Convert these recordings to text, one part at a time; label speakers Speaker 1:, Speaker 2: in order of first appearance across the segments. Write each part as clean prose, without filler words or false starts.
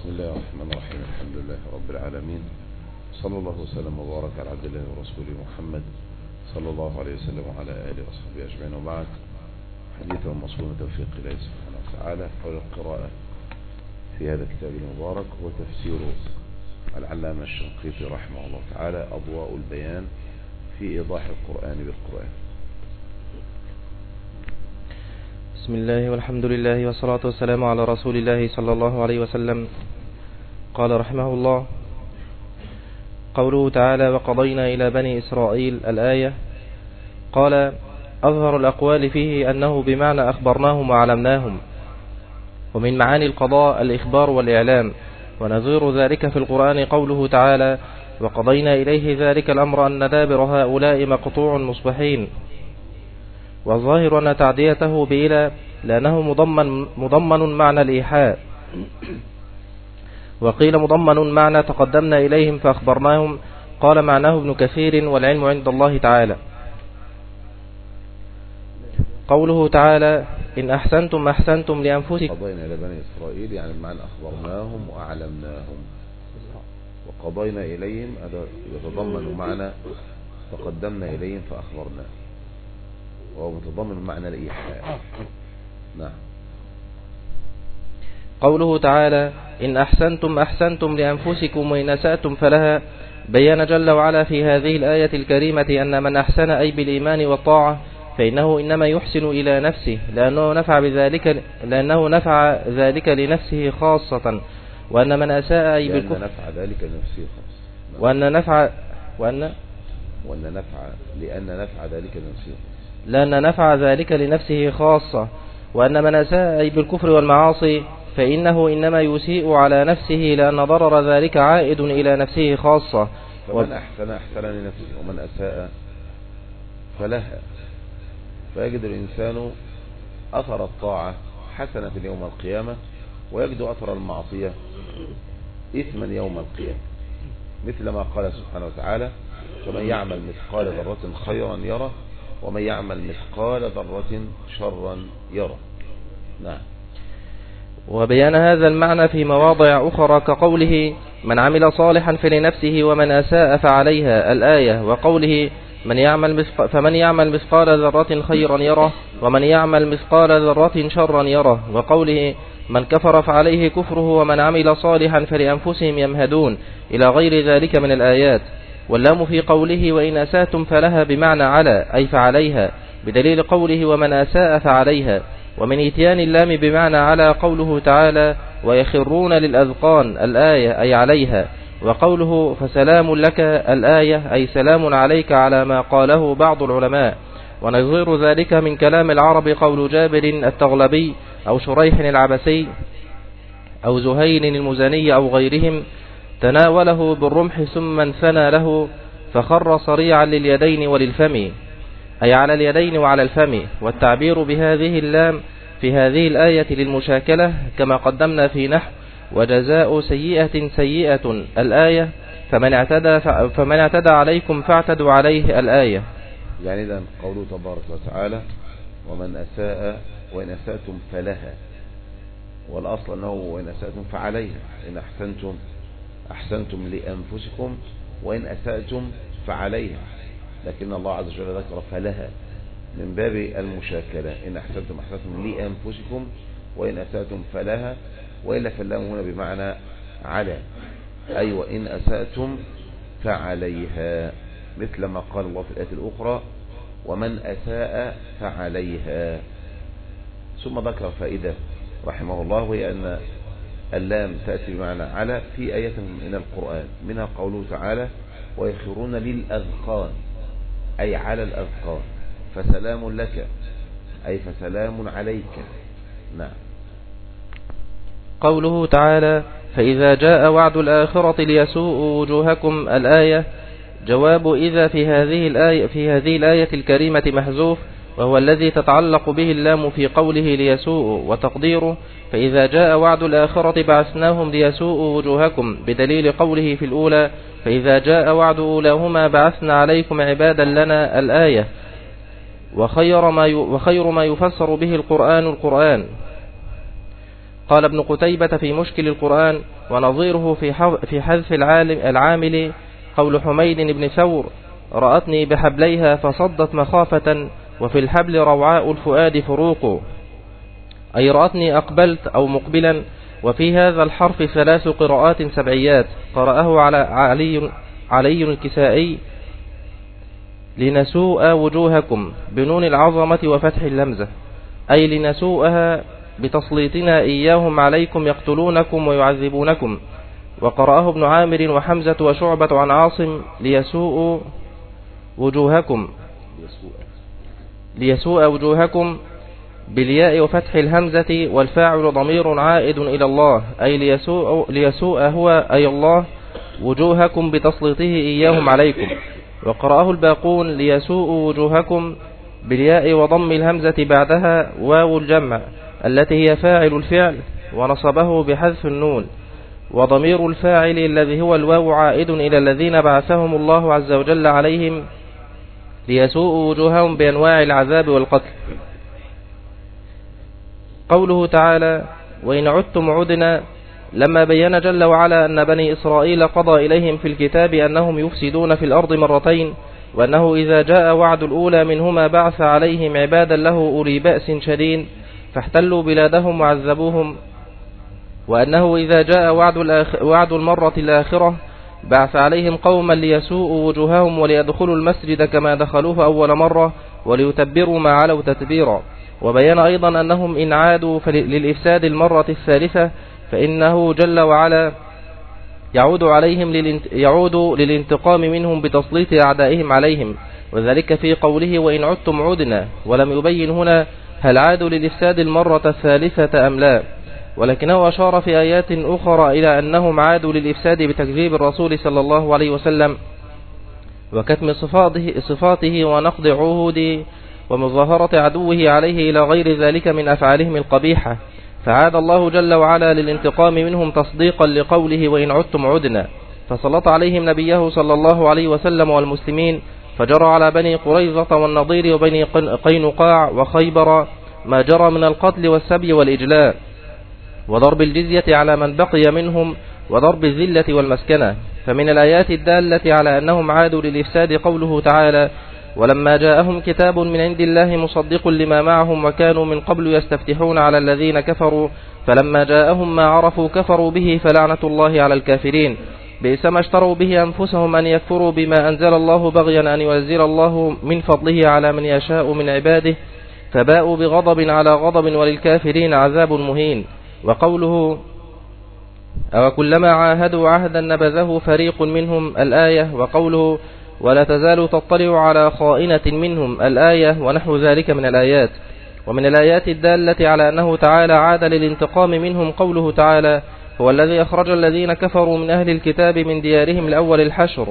Speaker 1: بسم الله الرحمن الرحيم. الحمد لله رب العالمين، صلى الله وسلم وبارك على عبد الله ورسوله محمد صلى الله عليه وسلم وعلى آله وصحبه أجمعين، وبعد. حديث ومصون توفيق الله سبحانه وتعالى حول القراءة في هذا الكتاب المبارك، وتفسير العلامة الشنقيطي رحمه الله تعالى أضواء البيان في إيضاح القرآن بالقرآن.
Speaker 2: بسم الله والحمد لله والصلاة والسلام على رسول الله صلى الله عليه وسلم. قال رحمه الله: قوله تعالى: وقضينا إلى بني إسرائيل. الآية. قال: أظهر الأقوال فيه أنه بمعنى أخبرناهم وعلمناهم، ومن معاني القضاء الإخبار والإعلام، ونظير ذلك في القرآن قوله تعالى: وقضينا إليه ذلك الأمر أن دابر هؤلاء مقطوع مصبحين. والظاهر أن تعديته بإلى لأنه مضمن معنى الإيحاء، وقيل مضمن معنى تقدمنا إليهم فأخبرناهم. قال معناه ابن كثير: والعلم عند الله تعالى. قوله تعالى: إن أحسنتم أحسنتم لأنفسكم.
Speaker 1: قضينا إلى بني إسرائيل يعني بمعنى أخبرناهم وأعلمناهم، وقضينا إليهم هذا يتضمن معنى تقدمنا إليهم فأخبرناهم، وهو متضمن معنى الإيحاء. نعم.
Speaker 2: قوله تعالى: إن أحسنتم أحسنتم لأنفسكم وإن أسأتم فلها، بيان جل وعلا في هذه الآية الكريمة أن من أحسن أي بالإيمان والطاعة فإنه إنما يحسن إلى نفسه، لأنه نفع ذلك لنفسه خاصة، وأن من أساء أي بالكفر
Speaker 1: نفع ذلك لنفسه خاصة،
Speaker 2: وأن نفع لأن نفع ذلك لنفسه خاصة، وأن من أساء أي بالكفر والمعاصي فإنه إنما يسيء على نفسه، لأن ضرر ذلك عائد إلى نفسه خاصة.
Speaker 1: فمن أحسن لنفسه، ومن أساء فلها. فيجد الإنسان أثر الطاعة حسنة يوم القيامة، ويجد أثر المعصية إثما يوم القيامة، مثل ما قال سبحانه وتعالى: فمن يعمل مثقال ذرة خيرا يره، ومن يعمل مثقال ذرة شرا يره. نعم.
Speaker 2: وبيان هذا المعنى في مواضع أخرى كقوله: من عمل صالحا فلنفسه ومن أساء فعليها. الآية. وقوله: فمن يعمل مثقال ذرة خيرا يره، ومن يعمل مثقال ذرة شرا يره. وقوله: من كفر فعليه كفره ومن عمل صالحا فلأنفسهم يمهدون، إلى غير ذلك من الآيات. واللام في قوله: وإن أسأتم فلها بمعنى على أي فعليها، بدليل قوله: ومن أساء فعليها. ومن إتيان اللام بمعنى على قوله تعالى: ويخرون للأذقان. الآية أي عليها. وقوله: فسلام لك. الآية أي سلام عليك، على ما قاله بعض العلماء. ونظير ذلك من كلام العرب قول جابر التغلبي أو شريح العبسي أو زهير المزني أو غيرهم: تناوله بالرمح ثم انثنى له فخر صريعا لليدين وللفم، أي على اليدين وعلى الفم. والتعبير بهذه اللام في هذه الآية للمشاكلة، كما قدمنا في نحو: وجزاء سيئة سيئة. الآية. فمن اعتدى عليكم فاعتدوا عليه. الآية.
Speaker 1: يعني إذن قوله تبارك وتعالى: ومن أساء وإن أسأتم فلها، والأصل أنه وإن أسأتم فعليها. إن أحسنتم لأنفسكم، وإن أسأتم فعليها، لكن الله عز وجل ذكر فلها من باب المشاكلة. إن أحسنتم لأنفسكم، وإن أسأتم فلها، وإلا فاللام هنا بمعنى على، أي وإن أسأتم فعليها، مثل ما قال الله في الآية الأخرى: ومن أساء فعليها. ثم ذكر فائدة رحمه الله، وهي أن اللام تأتي بمعنى على في آية من القرآن، منها قوله تعالى: ويخرون للأذقان، أي على الأذقان. فسلام لك أي فسلام عليك. نعم.
Speaker 2: قوله تعالى: فإذا جاء وعد الآخرة ليسوءوا وجوهكم. الآية. جواب إذا في هذه الآية الكريمة محذوف، وهو الذي تتعلق به اللام في قوله ليسوءوا، وتقديره: فإذا جاء وعد الآخرة بعثناهم ليسوءوا وجوهكم، بدليل قوله في الأولى: فإذا جاء وعد أولاهما بعثنا عليكم عبادا لنا. الآية. وخير ما يفسر به القرآن. قال ابن قتيبة في مشكل القرآن: ونظيره في حذف العامل قول حميد بن ثور: رأتني بحبليها فصدت مخافة، وفي الحبل روعاء الفؤاد فروق، أي رأتني أقبلت أو مقبلا. وفي هذا الحرف 3 قراءات سبعيات، قرأه على علي الكسائي: لنسوء وجوهكم بنون العظمة وفتح اللمزة، أي لنسوءها بتسليطنا إياهم عليكم يقتلونكم ويعذبونكم. وقرأه ابن عامر وحمزة وشعبة عن عاصم: ليسوء وجوهكم بالياء وفتح الهمزة، والفاعل ضمير عائد إلى الله، أي ليسوء هو أي الله وجوهكم بتسليطه إياهم عليكم. وقرأه الباقون: ليسوء وجوهكم بالياء وضم الهمزة بعدها واو الجمع التي هي فاعل الفعل، ونصبه بحذف النون، وضمير الفاعل الذي هو الواو عائد إلى الذين بعثهم الله عز وجل عليهم ليسوء وجوههم بأنواع العذاب والقتل. قوله تعالى: وإن عدتم عدنا، لما بين جل وعلا أن بني إسرائيل قضى إليهم في الكتاب أنهم يفسدون في الأرض مرتين، وأنه إذا جاء وعد الأولى منهما بعث عليهم عبادا له أولي بأس شديد فاحتلوا بلادهم وعذبوهم، وأنه إذا جاء وعد المرة الآخرة بعث عليهم قوما ليسوءوا وجوههم وليدخلوا المسجد كما دخلوه أول مرة وليتبروا ما علوا تتبيرا. وبين أيضا أنهم إن عادوا للإفساد المرة الثالثة فإنه جل وعلا يعود للانتقام منهم بتسليط أعدائهم عليهم، وذلك في قوله: وإن عدتم عدنا، ولم يبين هنا هل عادوا للإفساد المرة الثالثة أم لا، ولكنه أشار في آيات أخرى إلى أنهم عادوا للإفساد بتكذيب الرسول صلى الله عليه وسلم وكتم صفاته ونقض عهوده ومظاهرة عدوه عليه إلى غير ذلك من أفعالهم القبيحة، فعاد الله جل وعلا للانتقام منهم تصديقا لقوله: وإن عدتم عدنا، فسلط عليهم نبيه صلى الله عليه وسلم والمسلمين، فجرى على بني قريظة والنضير وبني قينقاع وخيبر ما جرى من القتل والسبي والإجلاء وضرب الجزية على من بقي منهم وضرب الذلة والمسكنة. فمن الآيات الدالة على أنهم عادوا للإفساد قوله تعالى: ولما جاءهم كتاب من عند الله مصدق لما معهم وكانوا من قبل يستفتحون على الذين كفروا فلما جاءهم ما عرفوا كفروا به فلعنة الله على الكافرين، بئس ما اشتروا به أنفسهم أن يكفروا بما أنزل الله بغيا أن ينزل الله من فضله على من يشاء من عباده، فباءوا بغضب على غضب وللكافرين عذاب مهين. وقوله: أوكلما عاهدوا عهدا نبذه فريق منهم، الآية. وقوله: ولا تزال تطلع على خائنة منهم، الآية، ونحو ذلك من الآيات. ومن الآيات الدالة على أنه تعالى عاد للانتقام منهم قوله تعالى: هو الذي أخرج الذين كفروا من أهل الكتاب من ديارهم لأول الحشر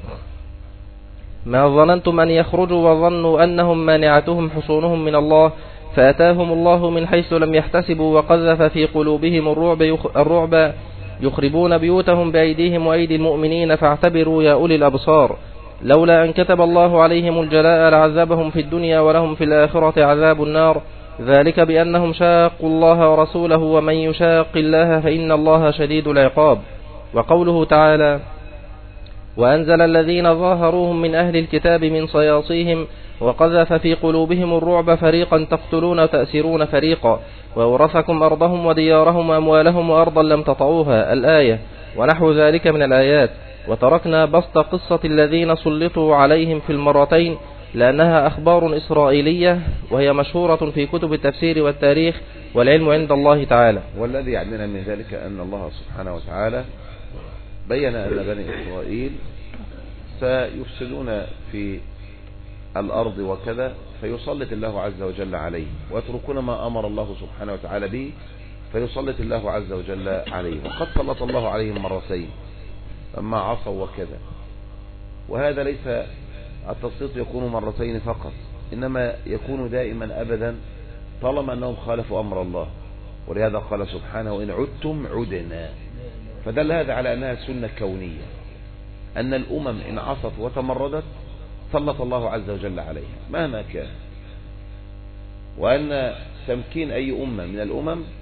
Speaker 2: ما ظننتم أن يخرجوا وظنوا أنهم مانعتهم حصونهم من الله فأتاهم الله من حيث لم يحتسبوا وقذف في قلوبهم الرعب يخربون بيوتهم بأيديهم وأيدي المؤمنين فاعتبروا يا أولي الأبصار، لولا أن كتب الله عليهم الجلاء لعذبهم في الدنيا ولهم في الآخرة عذاب النار، ذلك بأنهم شاقوا الله ورسوله ومن يشاق الله فإن الله شديد العقاب. وقوله تعالى: وأنزل الذين ظاهروهم من أهل الكتاب من صياصيهم وقذف في قلوبهم الرعب فريقا تقتلون وتأسرون فريقا وورثكم أرضهم وديارهم وأموالهم وأرضا لم تطعوها، الآية، ونحو ذلك من الآيات. وتركنا بسط قصة الذين سلطوا عليهم في المرتين لأنها أخبار إسرائيلية وهي مشهورة في كتب التفسير والتاريخ والعلم عند الله تعالى.
Speaker 1: والذي يعنينا من ذلك أن الله سبحانه وتعالى بين أن بني إسرائيل سيفسدون في الأرض وكذا فيسلط الله عز وجل عليه، ويتركون ما أمر الله سبحانه وتعالى به فيسلط الله عز وجل عليه، وقد سلط الله عليهم مرتين أما عصوا وكذا. وهذا ليس التسليط يكون مرتين فقط، إنما يكون دائما أبدا طالما أنهم خالفوا أمر الله، ولهذا قال سبحانه: وإن عدتم عدنا، فدل هذا على أنها سنة كونية، أن الأمم إن عصت وتمردت سلط الله عز وجل عليها مهما كان، وأن تمكين أي أمة من الأمم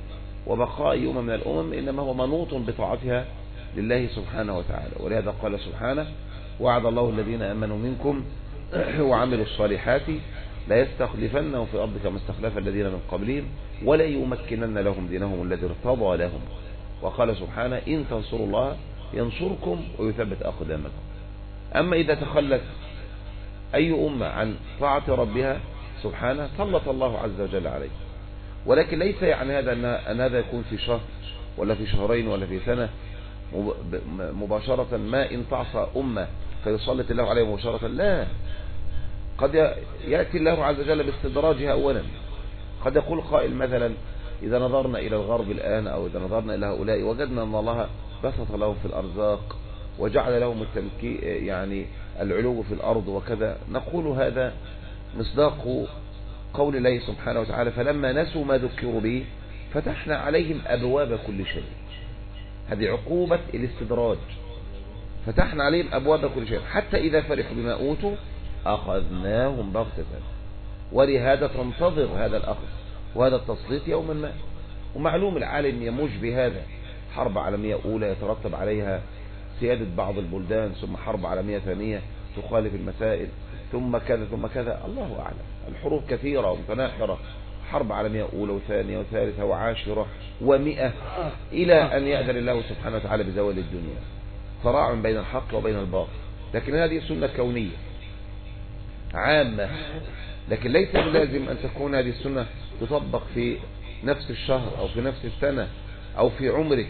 Speaker 1: وبقاء أي أمة من الأمم إنما هو منوط بطاعتها لله سبحانه وتعالى. ولهذا قال سبحانه: وعد الله الذين آمنوا منكم وعملوا الصالحات لا يستخلفنهم في الأرض كما استخلف الذين من قبلهم ولا يمكنن لهم دينهم الذي ارتضى لهم. وقال سبحانه: إن تنصروا الله ينصركم ويثبت أقدامكم. أما إذا تخلت أي أمة عن طاعة ربها سبحانه سلط الله عز وجل عليه. ولكن ليس يعني هذا أن هذا يكون في شهر ولا في شهرين ولا في سنة مباشرة، ما إن تعصى أمة فيسلط الله عليه مباشرة. لا، قد يأتي الله عز وجل باستدراجها أولا. قد يقول قائل مثلا: إذا نظرنا إلى الغرب الآن أو إذا نظرنا إلى هؤلاء وجدنا أن الله بسط لهم في الأرزاق وجعل لهم التمكين يعني العلو في الأرض وكذا، نقول هذا مصداق قول الله سبحانه وتعالى: فلما نسوا ما ذكروا به فتحنا عليهم أبواب كل شيء. هذه عقوبة الاستدراج، فتحنا عليهم أبواب كل شيء حتى إذا فرحوا بما أوتوا أخذناهم بغتة. ولهذا تنتظر هذا الأخذ وهذا التسليط يوما ما. ومعلوم العالم يموج بهذا، حرب عالمية أولى يترتب عليها سيادة بعض البلدان، ثم حرب عالمية ثانية تخالف المسائل، ثم كذا ثم كذا، الله أعلم. الحروب كثيرة ومتناحرة، حرب عالمية أولى وثانية وثالثة وعاشرة و100 إلى أن يأذن الله سبحانه وتعالى بزوال الدنيا. صراع بين الحق وبين الباطل. لكن هذه سنة كونية عامة، لكن ليس لازم أن تكون هذه السنة تطبق في نفس الشهر أو في نفس السنة أو في عمرك.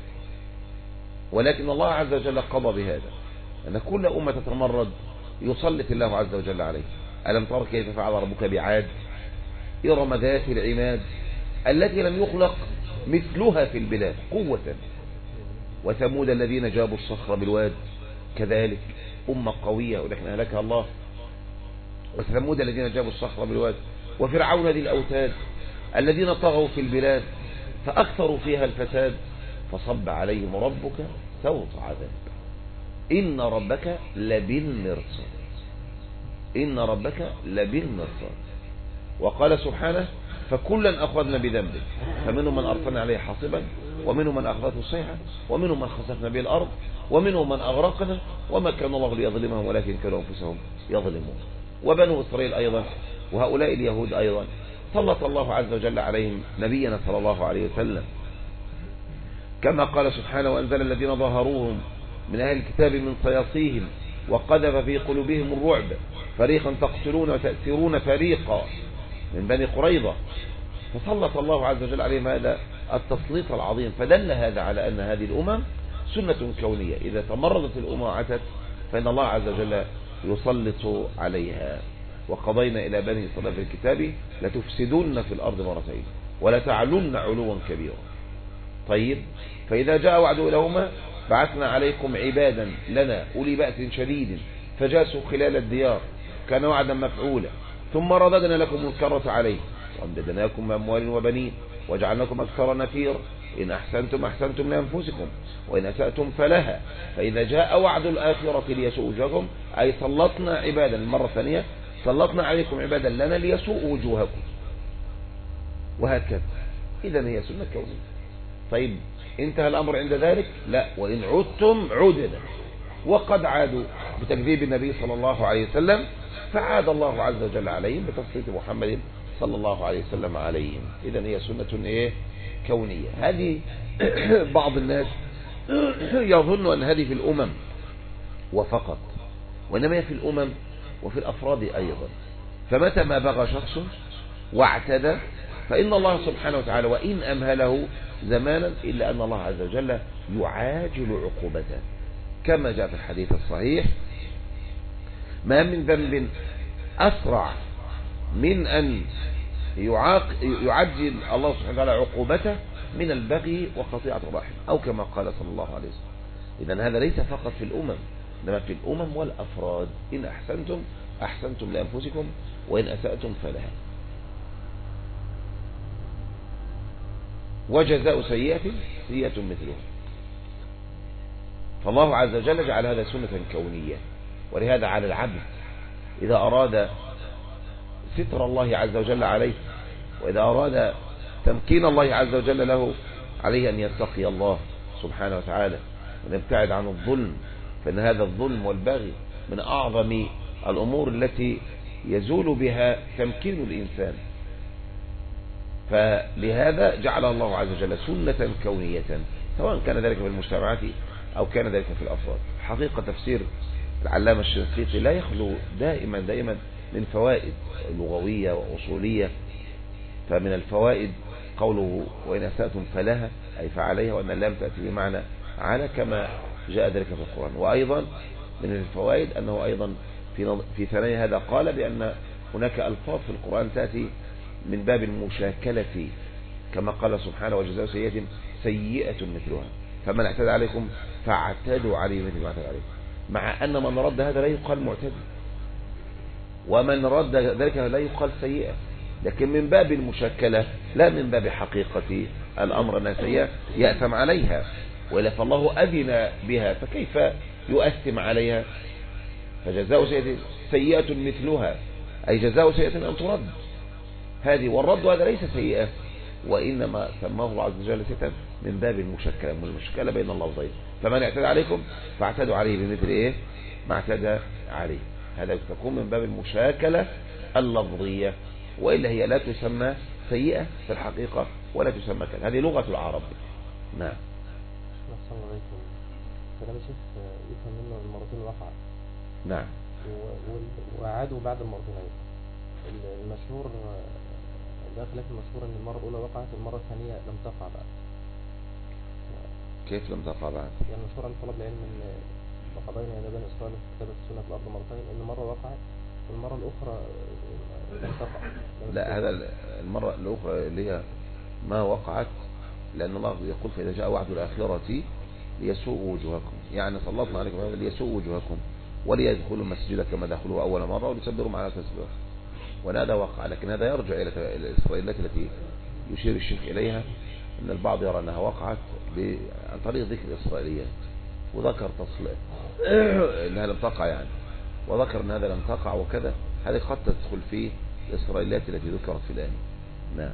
Speaker 1: ولكن الله عز وجل قضى بهذا، أن كل أمة تتمرد يسلط الله عز وجل عليه. ألم تر كيف فعل ربك بعاد إرم ذات العماد التي لم يخلق مثلها في البلاد قوة، وثمود الذين جابوا الصخر بالواد، كذلك أمة قوية ولكن أهلكها الله. وثمود الذين جابوا الصخر بالواد، وفرعون ذي الأوتاد الذين طغوا في البلاد فأكثروا فيها الفساد فصب عليهم ربك سوط عذاب إن ربك لبالمرصاد. إن ربك لبالمرصاد. وقال سبحانه: فكلا أخذنا بذنبه فمنهم من أرسلنا عليه حاصبا ومنهم من أخذته الصيحة ومنهم من خسفنا به الأرض ومنهم من أغرقنا وما كان الله ليظلمهم ولكن كانوا أنفسهم يظلمون. وبنو إسرائيل أيضا وهؤلاء اليهود أيضا سلط الله عز وجل عليهم نبينا صلى الله عليه وسلم، كما قال سبحانه: وأنزل الذين ظاهروهم من أهل الكتاب من صياصيهم وقذف في قلوبهم الرعب فريقا تقتلون وتأسرون فريقا من بني قريظة. فسلط الله عز وجل عليهم هذا التسليط العظيم. فدل هذا على أن هذه الأمم سنة كونية، إذا تمرضت الأمة وعتت فإن الله عز وجل يسلط عليها. وقضينا إلى بني إسرائيل في الكتاب لتفسدن في الأرض مرتين ولتعلن علوا كبيرا. طيب، فإذا جاء وعد لهما بعثنا عليكم عبادا لنا أولي بأس شديد فجاسوا خلال الديار كان وعدا مفعولا ثم رددنا لكم الكرة عليه وأمددناكم بأموال وبنين وجعلناكم أكثر نفيرا إن أحسنتم أحسنتم لأنفسكم وإن أسأتم فلها فإذا جاء وعد الآخرة ليسوء وجوهكم أي سلطنا عبادا. المرة الثانية سلطنا عليكم عبادا لنا ليسوء وجوهكم، وهكذا. إذن هي سنة كونية. طيب، انتهى الأمر عند ذلك؟ لا، وإن عدتم عدنا. وقد عادوا بتكذيب النبي صلى الله عليه وسلم فعاد الله عز وجل عليهم بتسليط محمد صلى الله عليه وسلم عليهم. إذن هي سنة كونية. هذه بعض الناس يظن أن هذه في الأمم وفقط، وإنما هي في الأمم وفي الأفراد أيضا. فمتى ما بغى شخص واعتدى فإن الله سبحانه وتعالى وإن أمهله زمانا إلا أن الله عز وجل يعاجل عقوبته، كما جاء في الحديث الصحيح: ما من ذنب أسرع من أن يعجل الله سبحانه وتعالى عقوبته من البغي وقطيعة الرحم، أو كما قال صلى الله عليه وسلم. إذن هذا ليس فقط في الأمم، إنما في الأمم والأفراد. إن أحسنتم أحسنتم لأنفسكم وإن أسأتم فلها. وجزاء سيئة سيئة مثلها. فالله عز وجل جعل هذا سنة كونية. ولهذا على العبد إذا أراد ستر الله عز وجل عليه وإذا أراد تمكين الله عز وجل له عليه أن يتقي الله سبحانه وتعالى ونبتعد عن الظلم، فإن هذا الظلم والبغي من أعظم الأمور التي يزول بها تمكين الإنسان. فلهذا جعل الله عز وجل سنة كونية، سواء كان ذلك في المجتمعات أو كان ذلك في الأفراد. حقيقة تفسير العلامة الشنقيطي لا يخلو دائما من فوائد لغوية وأصولية. فمن الفوائد قوله وإن أسأتم فلها أي فعليها، وأن اللام تأتي بمعنى على كما جاء ذلك في القرآن. وأيضا من الفوائد أنه أيضا في ثنايا هذا قال بأن هناك ألفاظ في القرآن تأتي من باب المشاكلة، كما قال سبحانه وجزاء سيئة سيئة مثلها، فمن اعتدى عليكم فاعتدوا عليه مثل ما اعتدى عليكم، مع أن من رد هذا لا يقال معتدي، ومن رد ذلك لا يقال سيئة، لكن من باب المشاكلة لا من باب حقيقة الأمر أنها سيئة يأثم عليها، وإلا فالله أذن بها فكيف يؤثم عليها؟ فجزاء سيئة سيئة مثلها، أي جزاء سيئة أن ترد هذه، والرد هذا ليس سيئة، وإنما سماه الله عز وجل سيئة من باب المشكلة بين اللفظين. فمن اعتدى عليكم فاعتدوا عليه بمثل إيه ما اعتدى عليه، هذا تكون من باب المشاكلة اللفظية، وإلا هي لا تسمى سيئة في الحقيقة ولا تسمى كذا، هذه لغة العرب. نعم.
Speaker 2: السلام عليكم. كلام الشيخ يفهم منه المرتين وقع.
Speaker 1: نعم.
Speaker 2: وعادوا بعد المرتين. المشهور ده خلاف المشهور ان المرة الأولى وقعت، المرة الثانية لم تقع بعد.
Speaker 1: كيف لم تقع بعد؟
Speaker 2: يعني مشهور عن طلب العلم ان وقضينا إلى بني إسرائيل في كتابة السنة في الأرض مرتين، ان مرة وقعت والمرة الأخرى لم تقع.
Speaker 1: لا، هذا المرة الأخرى اللي هي ما وقعت، لأن الله يقول فإذا جاء وعد الآخرة ليسوء وجوهكم، يعني سلطنا عليكم ليسوء وجوهكم وليدخلوا المسجد كما دخلوا أول مرة وليصبروا على تسبيح، وهذا وقع. لكن هذا يرجع إلى الإسرائيليات التي يشير الشيخ إليها، أن البعض يرى أنها وقعت عن طريق ذكر الإسرائيليات، وذكر أنها لم تقع يعني، وذكر أن هذا لم تقع وكذا، هذه قد تدخل في الإسرائيليات التي ذكرت في الآية. نعم.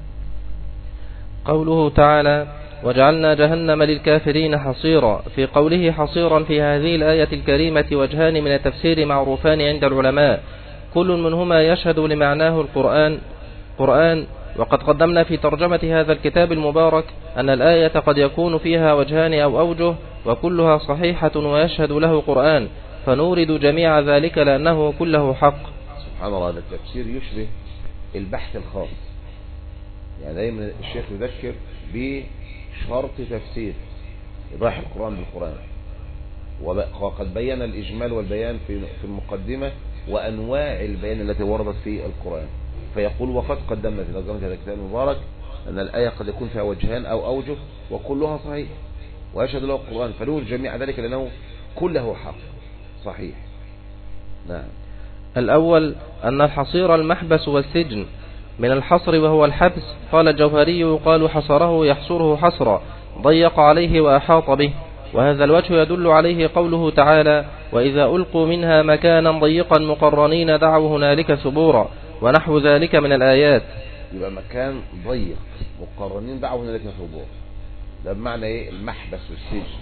Speaker 2: قوله تعالى وجعلنا جهنم للكافرين حصيرا، في قوله حصيرا في هذه الآية الكريمة وجهان من التفسير معروفان عند العلماء، كل منهما يشهد لمعناه القرآن. وقد قدمنا في ترجمة هذا الكتاب المبارك أن الآية قد يكون فيها وجهان أو أوجه وكلها صحيحة ويشهد له قرآن، فنورد جميع ذلك لأنه كله حق.
Speaker 1: سبحان الله، هذا التفسير يشبه البحث الخاص، يعني دايما الشيخ يذكر بشرط تفسير إيضاح القرآن بالقرآن، وقد بين الإجمال والبيان في المقدمة وأنواع البيان التي وردت في القرآن، فيقول وقد قدمنا في ترجمة هذا الكتاب المبارك أن الآية قد يكون فيها وجهان أو أوجه وكلها صحيح ويشهد له القرآن، فنور جميع ذلك لأنه كله حق صحيح. نعم.
Speaker 2: الأول أن الحصير المحبس والسجن من الحصر وهو الحبس، قال الجوهري يقال حصره يحصره حصرا، ضيق عليه وأحاط به، وهذا الوجه يدل عليه قوله تعالى وإذا ألقوا منها مكانا ضيقا مقرنين دعوا هنالك ثبورا، ونحو ذلك من الآيات.
Speaker 1: يبقى مكان ضيق مقرنين دعوا هنالك ثبورا، ده بمعنى ايه؟ المحبس والسجن،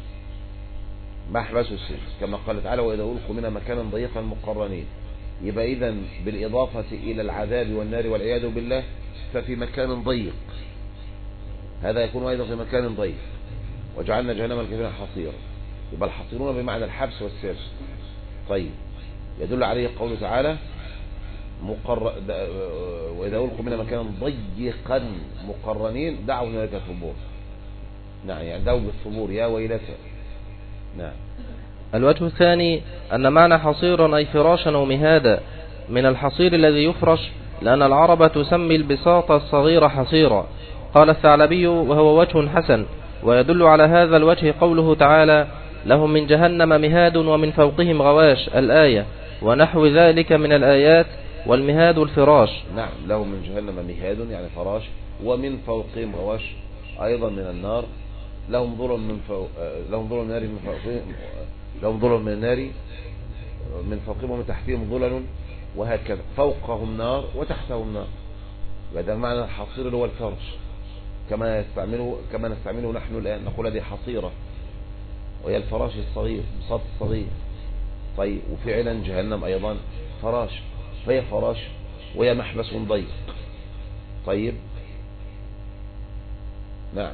Speaker 1: محبس والسجن كما قال تعالى وإذا ألقوا منها مكانا ضيقا مقرنين، يبقى إذا بالإضافة إلى العذاب والنار والعياذ بالله ففي مكان ضيق، هذا يكون أيضا في مكان ضيق. وجعلنا جهنم للكافرين حصيرا، يبقى الحصيرون بمعنى الحبس والسجن. طيب، يدل عليه قوله تعالى وإذا ألقوا منها مكانا ضيقا مقرنين دعوا هنالك ثبور. نعم، يعني دعوا بالثبور يا ويلتى. نعم.
Speaker 2: الوجه الثاني أن معنى حصيرا أي فراشا ومهادا، من الحصير الذي يفرش، لأن العرب تسمي البساط الصغير حصيرا. قال الثعلبي وهو وجه حسن، ويدل على هذا الوجه قوله تعالى لهم من جهنم مهاد ومن فوقهم غواش الآية، ونحو ذلك من الآيات، والمهاد الفراش.
Speaker 1: نعم، لهم من جهنم مهاد يعني فراش، ومن فوقهم غواش أيضا من النار، لهم ظلم من نار من فوقهم، لهم ظلم من النار من فوقهم ومن تحتهم ظلل، وهكذا فوقهم نار وتحتهم نار. يبقى ده معنى الحصير اللي هو الفرش، كما نستعمله نحن الآن، نقول هذه حصيرة، وهي الفراش الصغير، بساط الصغير. طيب وفعلا جهنم أيضا فراش، فهي فراش وهي محبس ضيق. طيب نعم،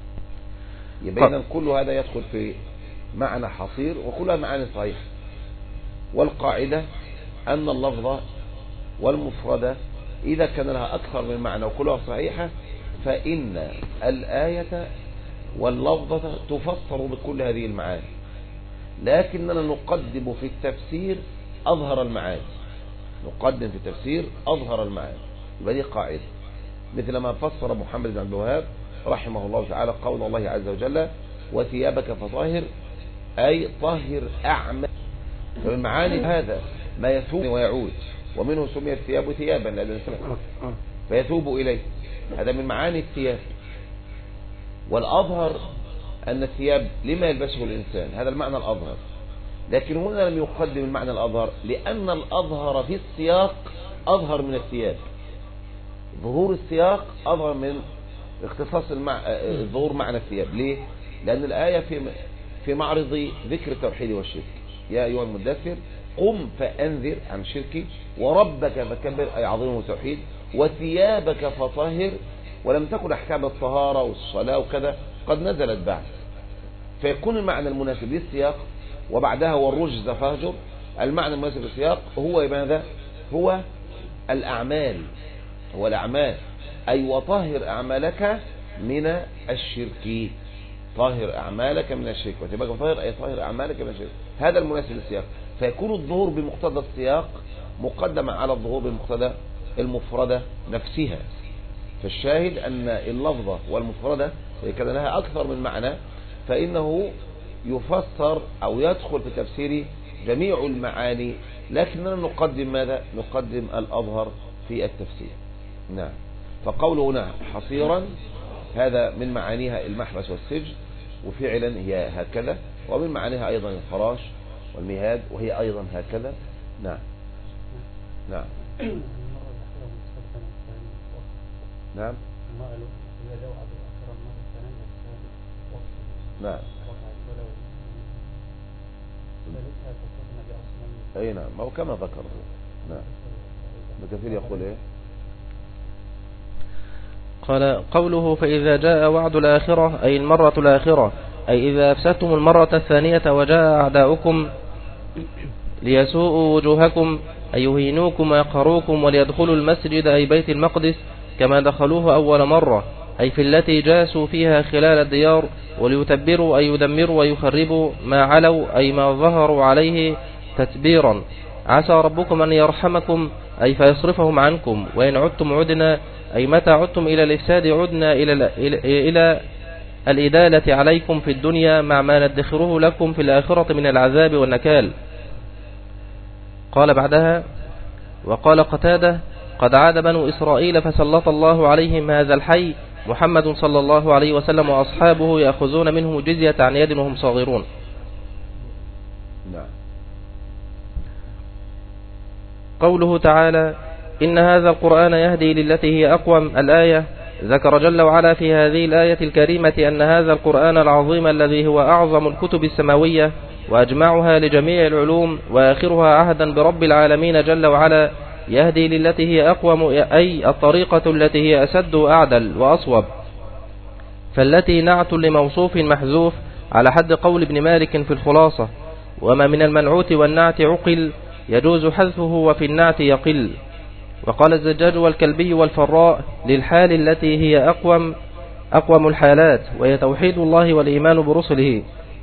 Speaker 1: يبين كل هذا يدخل في معنى حصير، وكلها معاني صحيحة. والقاعدة أن اللفظة والمفردة إذا كان لها أكثر من معنى وكلها صحيحة، فإن الآية واللفظة تفسر بكل هذه المعاني، لكننا نقدم في التفسير أظهر المعاني، نقدم في التفسير أظهر المعاني. يبقى دي قاعدة، مثل ما فسر محمد بن عبد الوهاب رحمه الله تعالى قول الله عز وجل وثيابك فطهر، أي طهر أعمال. فمن معاني هذا ما يثوب ويعود، ومنه سمي الثياب ثيابا لأن الإنسان فيثوب إليه، هذا من معاني الثياب. والأظهر أن الثياب لما يلبسه الإنسان، هذا المعنى الأظهر. لكن هنا لم يقدم المعنى الأظهر، لأن الأظهر في السياق أظهر من الثياب. ظهور السياق أظهر من اختصاص ظهور معنى الثياب. ليه؟ لأن الآية في معرض ذكر التوحيد والشرك، يا أيها المدثر قم فأنذر عن شركي، وربك فكبر أي عظيم التوحيد، وثيابك فطهر. ولم تكن أحكام الطهارة والصلاة وكذا قد نزلت بعد، فيكون المعنى المناسب للسياق. وبعدها والرجز فاهجر، المعنى المناسب للسياق هو ماذا؟ هو الأعمال، هو الأعمال، أي وطهر أعمالك من الشرك، طهر أعمالك من الشرك، وتبقى طهر أي طهر أعمالك من الشرك، هذا المناسب للسياق. فيكون الظهور بمقتضى السياق مقدما على الظهور بمقتضى المفردة نفسها. فالشاهد أن اللفظة والمفردة كان لها أكثر من معنى، فإنه يفسر أو يدخل في تفسير جميع المعاني، لكننا نقدم ماذا؟ نقدم الأظهر في التفسير. نعم. فقوله هنا حصيرا هذا من معانيها المحبس والسجن، وفعلا هي هكذا، ومن معانيها أيضا الفراش والمهاد وهي أيضا هكذا. نعم نعم نعم نعم أي نعم، ما هو كما ذكر. نعم. ابن كثير يقول إيه؟
Speaker 2: قال قوله فإذا جاء وعد الآخرة أي المرة الآخرة، أي إذا أفسدتم المرة الثانية وجاء أعداؤكم ليسوءوا وجوهكم أي يهينوكم ويقهروكم وليدخلوا المسجد أي بيت المقدس كما دخلوه أول مرة، أي في التي جاسوا فيها خلال الديار، وليتبروا أي يدمروا ويخربوا ما علوا أي ما ظهروا عليه تتبيرا. عسى ربكم أن يرحمكم أي فيصرفهم عنكم، وإن عدتم عدنا أي متى عدتم إلى الإفساد عدنا إلى الإدالة عليكم في الدنيا مع ما ندخره لكم في الآخرة من العذاب والنكال. قال بعدها وقال قتادة قد عاد بنو إسرائيل فسلط الله عليهم هذا الحي محمد صلى الله عليه وسلم وأصحابه يأخذون منهم جزية عن يد وهم صاغرون. قوله تعالى إن هذا القرآن يهدي للتي هي أقوم، الآية ذكر جل وعلا في هذه الآية الكريمة أن هذا القرآن العظيم الذي هو أعظم الكتب السماوية وأجمعها لجميع العلوم وآخرها عهدا برب العالمين جل وعلا يهدي للتي هي أقوم، أي الطريقة التي هي أسد وأعدل وأصوب، فالتي نعت لموصوف محذوف على حد قول ابن مالك في الخلاصة وما من المنعوت والنعت عقل يجوز حذفه وفي النعت يقل. وقال الزجاج والكلبي والفراء للحال التي هي أقوم الحالات وهي توحيد الله والإيمان برسله.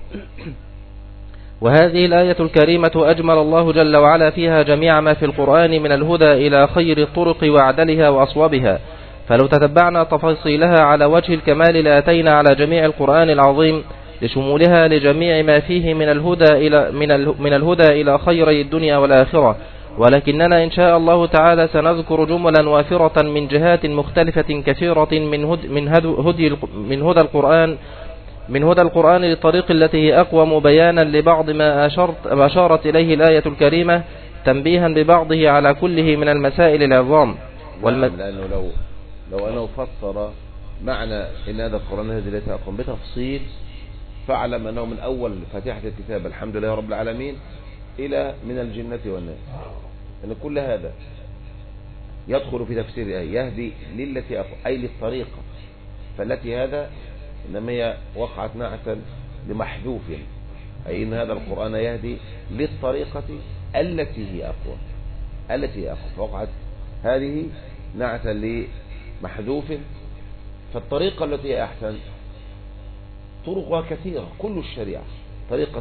Speaker 2: وهذه الآية الكريمة أجمل الله جل وعلا فيها جميع ما في القرآن من الهدى إلى خير الطرق وأعدلها وأصوبها، فلو تتبعنا تفاصيلها على وجه الكمال لأتينا على جميع القرآن العظيم لشمولها لجميع ما فيه من الهدى إلى خيري الدنيا والآخرة، ولكننا إن شاء الله تعالى سنذكر جملا وافرة من جهات مختلفة كثيرة من هدى القرآن للطريق التي هي أقوم بيانا لبعض ما أشارت إليه الآية الكريمة تنبيها ببعضه على كله من المسائل العظام.
Speaker 1: لأنه لو أنه فسر معنى إن هذا القرآن هذه التي أقوم بتفصيل، فاعلم أنه من أول فاتحة الكتاب الحمد لله رب العالمين إلى من الجنة والناس، أن كل هذا يدخل في تفسير الآية يهدي للتي أي للطريقة، فالتي هذا إنما هي وقعت نعتا لمحذوف، أي إن هذا القرآن يهدي للطريقة التي هي أقوى، التي هي أقوى، فوقعت هذه نعتا لمحذوف. فالطريقة التي هي أحسن طرقها كثيرة، كل الشريعة طريقة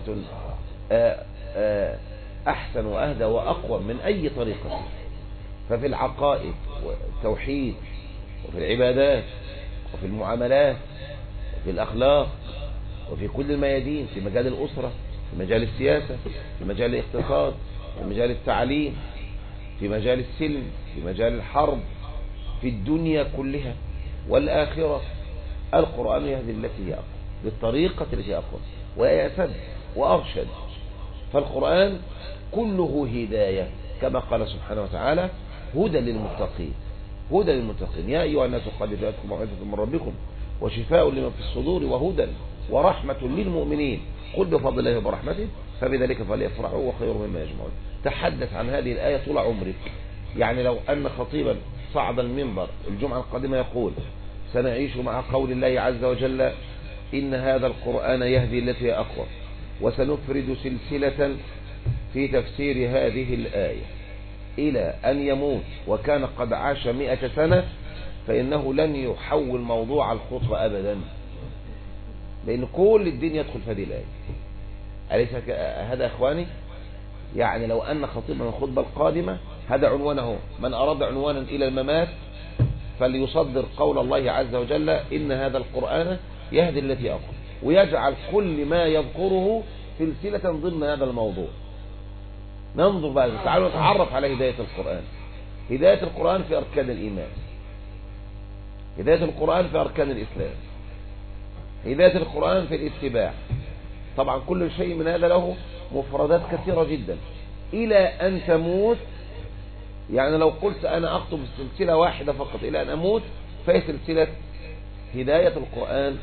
Speaker 1: أحسن وأهدى وأقوى من أي طريقة، ففي العقائد والتوحيد وفي العبادات وفي المعاملات وفي الأخلاق وفي كل الميادين، في مجال الأسرة، في مجال السياسة، في مجال الاقتصاد، في مجال التعليم، في مجال السلم، في مجال الحرب، في الدنيا كلها والآخرة، القرآن يهدي التي هي أقوى بالطريقة التي هي أقوى وهي أسد وأرشد. فالقرآن كله هداية كما قال سبحانه وتعالى هدى للمتقين، هدى للمتقين. يا أيها الناس قد جاءتكم موعظة من ربكم وشفاء لما في الصدور وهدى ورحمة للمؤمنين قل بفضل الله وبرحمته فبذلك فليفرحوا وخير مما يجمعون. تحدث عن هذه الآية طول عمرك، يعني لو أن خطيبا صعد المنبر الجمعة القادمة يقول سنعيش مع قول الله عز وجل إن هذا القرآن يهدي التي هي أقوى، وسنفرد سلسلة في تفسير هذه الآية إلى أن يموت وكان قد عاش 100 سنة، فإنه لن يحول موضوع الخطبة أبدا، لأن كل الدين يدخل في هذه الآية. أليس هذا أخواني؟ يعني لو أن خطيبنا الخطبة القادمة هذا عنوانه، من أراد عنوانا إلى الممات فليصدر قول الله عز وجل إن هذا القرآن يهدي التي أقوى، ويجعل كل ما يذكره سلسلة ضمن هذا الموضوع. ننظر بقى، تعالوا نتعرف على هداية القرآن. هداية القرآن في أركان الإيمان، هداية القرآن في أركان الإسلام، هداية القرآن في الاتباع. طبعا كل شيء من هذا له مفردات كثيرة جدا إلى أن تموت. يعني لو قلت أنا أخطب سلسلة واحدة فقط إلى أن أموت فهي سلسلة هداية القرآن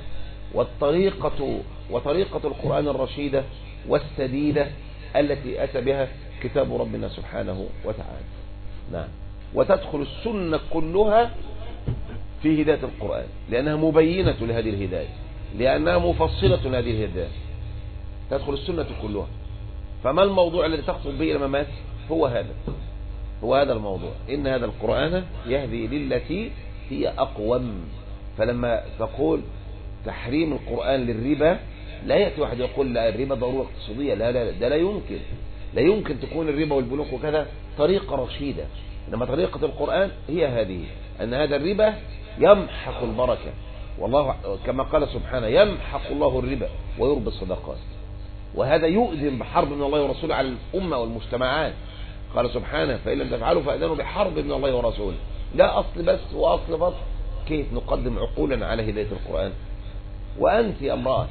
Speaker 1: وطريقة القرآن الرشيدة والسديدة التي أتى بها كتاب ربنا سبحانه وتعالى. نعم. وتدخل السنة كلها في هداية القرآن لأنها مبينة لهذه الهداية، لأنها مفصلة لهذه الهداية. تدخل السنة كلها. فما الموضوع الذي تخطب به إلى الممات؟ هو هذا الموضوع، إن هذا القرآن يهدي للتي هي أقوم. فلما تقول تحريم القرآن للربا، لا يأتي واحد يقول لا الربا ضرورة اقتصادية، لا ده لا يمكن تكون الربا والبنوك وكذا طريقة رشيدة. إنما طريقة القرآن هي هذه، أن هذا الربا يمحق البركة، والله كما قال سبحانه يمحق الله الربا ويربي الصدقات. وهذا يؤذن بحرب من الله ورسوله على الأمة والمجتمعات. قال سبحانه فإن لم تفعلوا فأذنوا بحرب من الله ورسوله. لا أصل بس وأصل بس. كيف نقدم عقولا على هداية القرآن؟ وأنت يا امرأة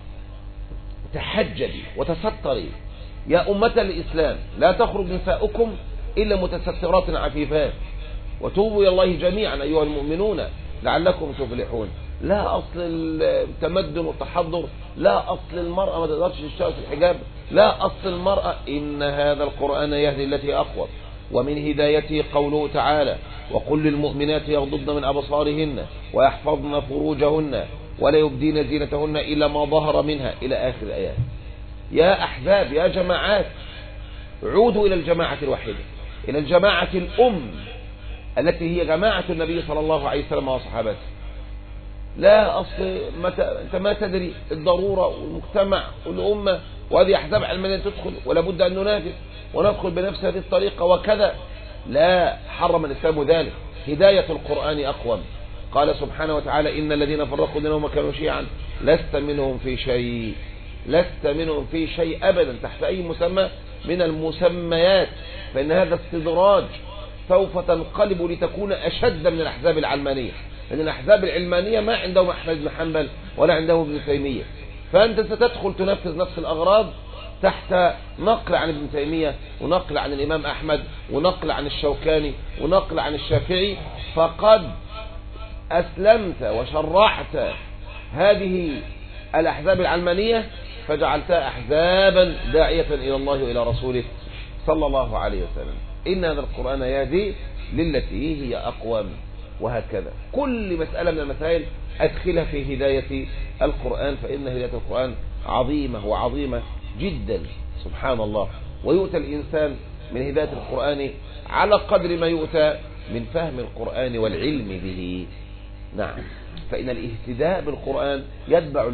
Speaker 1: تحجبي وتستري يا أمة الإسلام، لا تخرج نساؤكم إلا متسترات عفيفات، وتوبوا إلى الله جميعا أيها المؤمنون لعلكم تفلحون. لا أصل التمدن والتحضر، لا أصل المرأة ما تقدرش تشتغل في الحجاب، لا أصل المرأة. إن هذا القرآن يهدي التي أقوى. ومن هدايته قوله تعالى وقل للمؤمنات يغضضن من أبصارهن ويحفظن فروجهن ولا يبدين زينتهن إلا ما ظهر منها إلى آخر الآيات. يا أحباب يا جماعات، عودوا إلى الجماعة الوحيدة، إلى الجماعة الأم التي هي جماعة النبي صلى الله عليه وسلم وصحابته. لا أصل أنت ما تدري الضرورة والمجتمع والأمة وهذه أحزاب علمانية تدخل ولا بد أن ننافس وندخل بنفس هذه الطريقة وكذا. لا، حرم الإسلام ذلك. هداية القرآن أقوم. قال سبحانه وتعالى إن الذين فرقوا دينهم وكانوا شيعا لست منهم في شيء، لست منهم في شيء أبدا تحت أي مسمى من المسميات، فإن هذا استدراج سوف تنقلب لتكون أشد من الأحزاب العلمانية. لأن الأحزاب العلمانية ما عندهم أحمد بن حنبل ولا عندهم ابن تيمية، فأنت ستدخل تنفذ نفس الأغراض تحت نقل عن ابن تيمية ونقل عن الإمام أحمد ونقل عن الشوكاني ونقل عن الشافعي، فقد أسلمت وشرعت هذه الأحزاب العلمانية فجعلتها أحزابا داعية إلى الله وإلى رسوله صلى الله عليه وسلم. إن هذا القرآن يهدي للتي هي أقوم. وهكذا كل مسألة من المسائل أدخلها في هداية القرآن، فإن هداية القرآن عظيمة وعظيمة جدا سبحان الله. ويؤتى الإنسان من هداية القرآن على قدر ما يؤتى من فهم القرآن والعلم به. نعم، فإن الاهتداء بالقرآن يتبع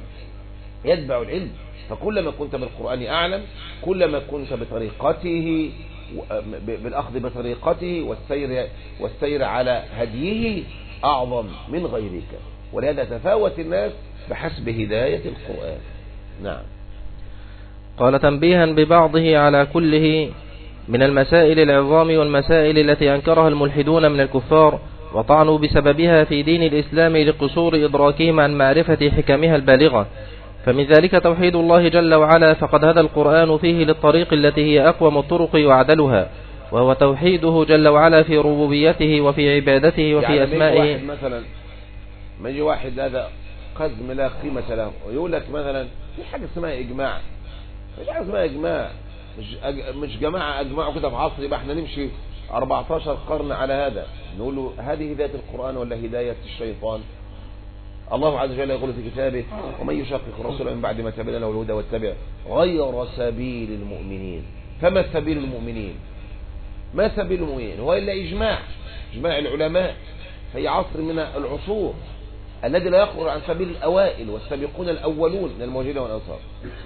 Speaker 1: العلم. فكلما كنت بالقرآن أعلم، كلما كنت بطريقته بالأخذ بطريقته والسير على هديه أعظم من غيرك. ولهذا تفاوت الناس بحسب هداية القرآن. نعم.
Speaker 2: قال تنبيها ببعضه على كله من المسائل العظام والمسائل التي أنكرها الملحدون من الكفار وطعنوا بسببها في دين الإسلام لقصور إدراكهم عن معرفة حكمها البالغة. فمن ذلك توحيد الله جل وعلا، فقد هدى القرآن فيه للطريق التي هي أقوم الطرق وأعدلها، وهو توحيده جل وعلا في ربوبيته وفي عبادته وفي
Speaker 1: يعني
Speaker 2: أسمائه.
Speaker 1: مثلا ما يجي واحد هذا قزم لا قيمة له ويقول لك مثلا في حاجة اسمها إجماع. مش حاجة اسمها إجماع، مش جماعة أجمعوا كده في عصر يبقى احنا نمشي 14 قرن على هذا. نقول له هذه هداية القرآن ولا هداية الشيطان؟ الله عز وجل يقول في كتابه: ومن يشقق الرسول من بعد ما تبين له الهدى واتبع غير سبيل المؤمنين. فما سبيل المؤمنين؟ ما سبيل المؤمنين؟ هو إلا إجماع العلماء في عصر من العصور الذي لا يخرج عن سبيل الأوائل والسابقون الأولون من المهاجرين والأنصار.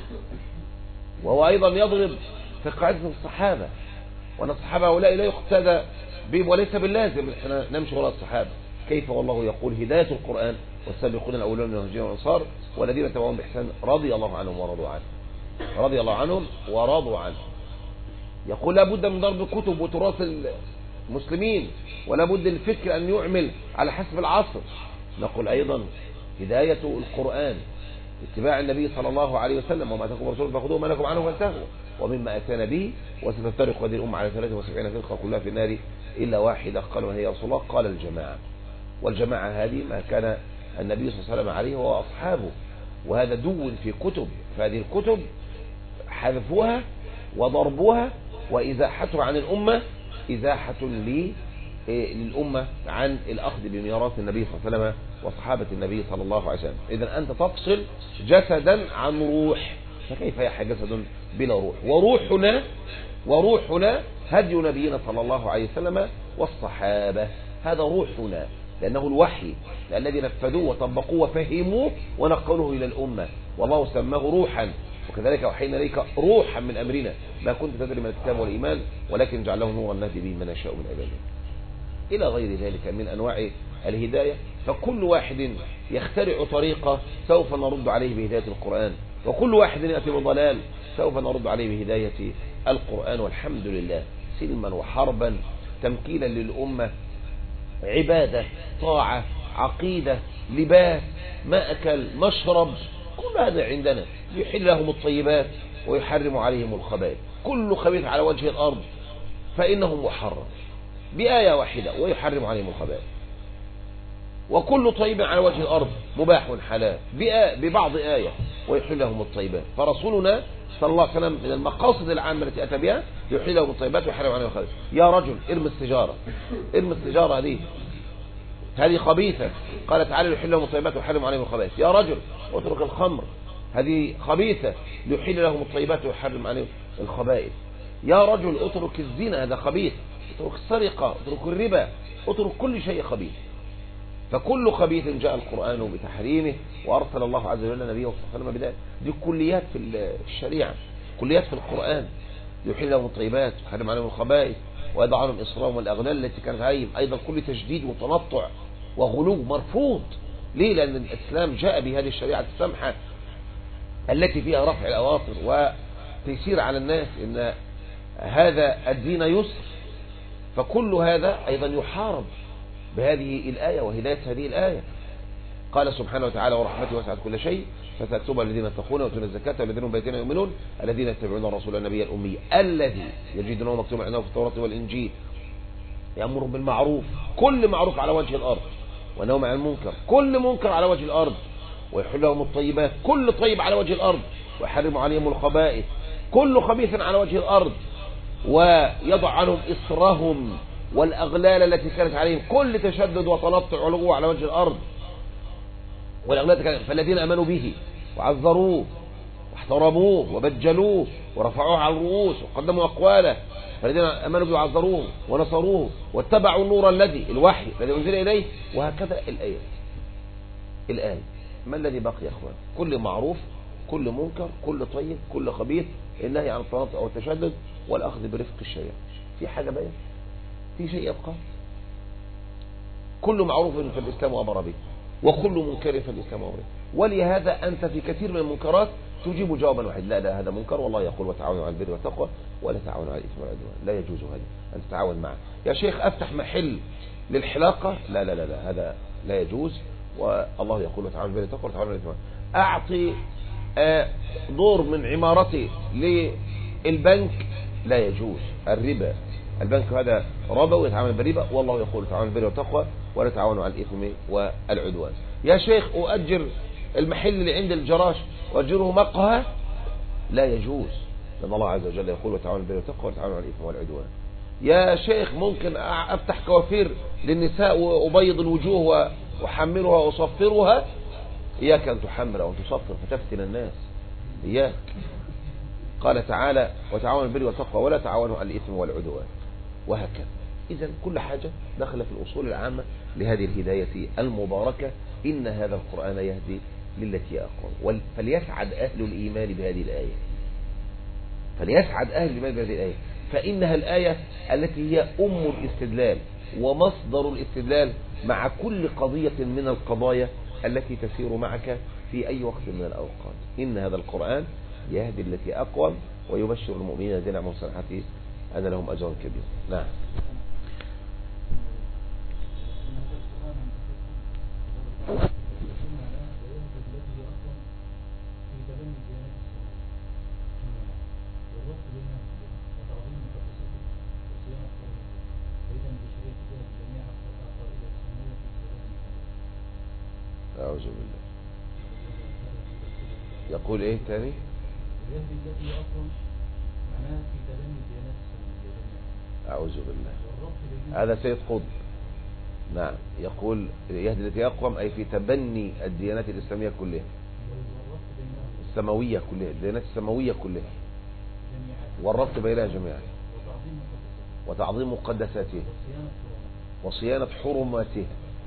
Speaker 1: وهو أيضا يضرب في قاعدة الصحابة، وأن الصحابة هؤلاء لا يقتدى بهم وليس باللازم احنا نمشي وراء الصحابة. كيف والله يقول هداية القرآن والسابقون الأولون من المهاجرين والأنصار والذين تبعهم بإحسان رضي الله عنهم ورضوا عنه. يقول لابد من ضرب كتب وتراث المسلمين، ولا بد الفكر أن يعمل على حسب العصر. نقول أيضا هداية القرآن اتباع النبي صلى الله عليه وسلم: وما أتاكم الرسول فخذوه ما لكم عنه فانتهوا ومما أتانا به وستفترق هذه الأمة على 73 فرقة كلها في النار إلا واحدة. قالوا: من هي يا رسول الله؟ قال: الجماعة. والجماعة هذه ما كان النبي صلى الله عليه وسلم عليه هو أصحابه، وهذا دون في كتب، فهذه الكتب حذفوها وضربوها وإزاحتها عن الأمة إزاحة للأمة عن الأخذ بميراث النبي صلى الله عليه وسلم وصحابة النبي صلى الله عليه وسلم. إذن أنت تفصل جسدا عن روح، فكيف يحيى جسد بلا روح؟ وروحنا هدي نبينا صلى الله عليه وسلم والصحابة، هذا روحنا، لأنه الوحي الذي نفذوه وطبقوه وفهموه ونقلوه إلى الأمة، والله سماه روحا. وكذلك وحينا إليك روحا من أمرنا ما كنت تدري من الكتاب والإيمان ولكن جعله نورا نهدي به من نشاء من عباده إلى غير ذلك من أنواع الهداية. فكل واحد يخترع طريقة سوف نرد عليه بهداية القرآن، وكل واحد يأتي بضلال سوف نرد عليه بهداية القرآن. والحمد لله سلما وحربا تمكينا للأمة، عبادة، طاعة، عقيدة، لباس، مأكل، مشرب، كل هذا عندنا. يحل لهم الطيبات ويحرم عليهم الخبائث. كل خبيث على وجه الأرض فإنه محرم بآية واحدة ويحرم عليهم الخبائث، وكل طيب على وجه الأرض مباح حلال ببعض آية ويحل لهم الطيبات. فرسولنا صلى الله عليه وسلم من المقاصد العامة التي أتى بها يحل لهم الطيبات ويحرم عليهم الخبائث. يا رجل ارمي السجارة هذه خبيثة، قال تعالى يحل لهم الطيبات ويحرم عليهم الخبائث. يا رجل اترك الخمر هذه خبيثة، يحل لهم الطيبات ويحرم عليهم الخبائث. يا رجل اترك الزنا هذا خبيث، اترك السرقة، اترك الربا، اترك كل شيء خبيث. فكل خبيث جاء القرآن بتحريمه، وأرسل الله عز وجل نبيه صلى الله عليه وسلم بداية. دي كليات في الشريعة، كليات في القرآن. يحل لهم الطيبات ويحرم عليهم الخبائث ويضع عنهم إصرارهم والأغلال التي كانت عليهم. أيضا كل تجديد وتنطع وغلو مرفوض. ليه؟ لأن الإسلام جاء بهذه الشريعة السمحة التي فيها رفع الأواطر وتيسير على الناس، إن هذا الدين يسر. فكل هذا أيضا يحارب بهذه الآية وهداية هذه الآية. قال سبحانه وتعالى: ورحمته وسعت كل شيء فسأكتبها الذين يتقون ويؤتون الزكاة والذين هم بآياتنا يؤمنون الذين يتبعون الرسول النبي الأمي الذي يجدونه مكتوبا عندهم في التوراة والإنجيل يأمرهم بالمعروف، كل معروف على وجه الأرض، ونهوا عن المنكر، كل منكر على وجه الأرض، ويحل لهم الطيبات، كل طيب على وجه الأرض، ويحرم عليهم الخبائث، كل خبيث على وجه الأرض، ويضع عنهم إصرهم والأغلال التي كانت عليهم، كل تشدد وتنطع علو على وجه الأرض والأغلال كانت. فالذين أمنوا به وعذروه واحترموه وبجلوه ورفعوه على الرؤوس وقدموا أقواله، فالذين أمنوا به وعذروه ونصروه واتبعوا النور الوحي الذي أنزل إليه، وهكذا الآية. ما الذي بقي يا أخوان؟ كل معروف، كل منكر، كل طيب، كل خبيث، النهي عن التنطع والتشدد والأخذ برفق الشريعة. في حاجة بقى؟ في شيء يبقى؟ كل معروف فالإسلام أمر به، وكل منكر فالإسلام أمر به. ولهذا أنت في كثير من المنكرات تجيب جوابا واحد: لا هذا منكر، والله يقول وتعاونوا على البر والتقوى ولا تعاونوا على الإثم والعدوان. لا يجوز هذا أن تتعاون معه. يا شيخ أفتح محل للحلاقة، لا هذا لا يجوز، والله يقول وتعاونوا على البر والتقوى ولا تعاونوا على الإثم والعدوان. أعطي دور من عمارتي للبنك، لا يجوز. الربا، البنك هذا ربا ويتعامل بالربا، والله يقول تعاونوا بالبر والتقوى ولا تعاونوا على الإثم والعدوان. يا شيخ أؤجر المحل اللي عند الجراش وأجره مقهى، لا يجوز، لأن الله عز وجل يقول وتعاونوا بالبر والتقوى ولا تعاونوا على الإثم والعدوان. يا شيخ ممكن أفتح كوافير للنساء وأبيض الوجوه وأحمرها وأصفرها، إياك أن تحمر أو تصفر فتفتن الناس، إياك. قال تعالى وتعاونوا بالبر والتقوى ولا تعاونوا على الإثم والعدوان، وهكذا. إذن كل حاجة دخل في الأصول العامة لهذه الهداية المباركة. إن هذا القرآن يهدي للتي أقوم. فليسعد أهل الإيمان بهذه الآية، فليسعد أهل الإيمان بهذه الآية، فإنها الآية التي هي أم الاستدلال ومصدر الاستدلال مع كل قضية من القضايا التي تسير معك في أي وقت من الأوقات. إن هذا القرآن يهدي التي أقوم ويبشر المؤمنين الذين يعملون الصالحات أن لهم أجر كبير. نعم. أعوذ بالله. يقول إيه تاني؟ أعوذ بالله. هذا سيد قطب. نعم، يقول يهدي التي أقوم أي في تبني الديانات الإسلامية كلها، السماوية كلها، الديانات السماوية كلها، والربط بينها جميعا، وتعظيم مقدساته وصيانة حرماته.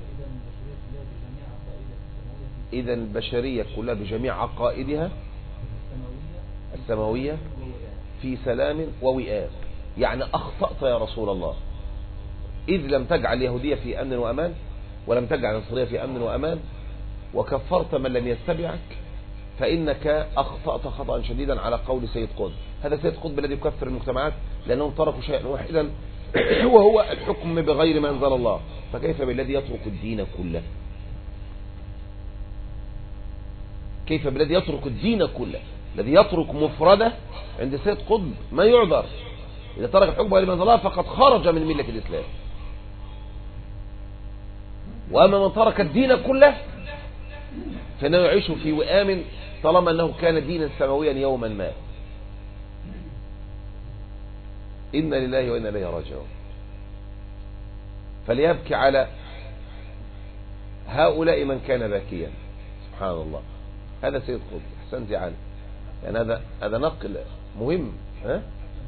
Speaker 1: إذا البشرية كلها بجميع عقائدها السماوية في سلام ووئام. يعني أخطأت يا رسول الله، إذ لم تجعل اليهودية في أمن وأمان، ولم تجعل النصرية في أمن وأمان، وكفرت من لم يتبعك، فإنك أخطأت خطأ شديدا على قول سيد قطب. هذا سيد قطب الذي يكفر المجتمعات لأنهم تركوا شيئا واحدا وهو الحكم بغير ما أنزل الله، فكيف بالذي يترك الدين كله؟ كيف بالذي يترك الدين كله؟ الذي يترك مفردة عند سيد قطب ما يعذر، إذا ترك الحكم بغير ما أنزل الله فقد خرج من ملة الإسلام. وأما من ترك الدين كله فإنه يعيش في وئام طالما أنه كان دينا سماويا يوما ما. إنا لله وإنا إليه راجعون. فليبكي على هؤلاء من كان باكيا. سبحان الله. هذا سيد قطب. أحسنت يا علي. يعني هذا نقل مهم. ها؟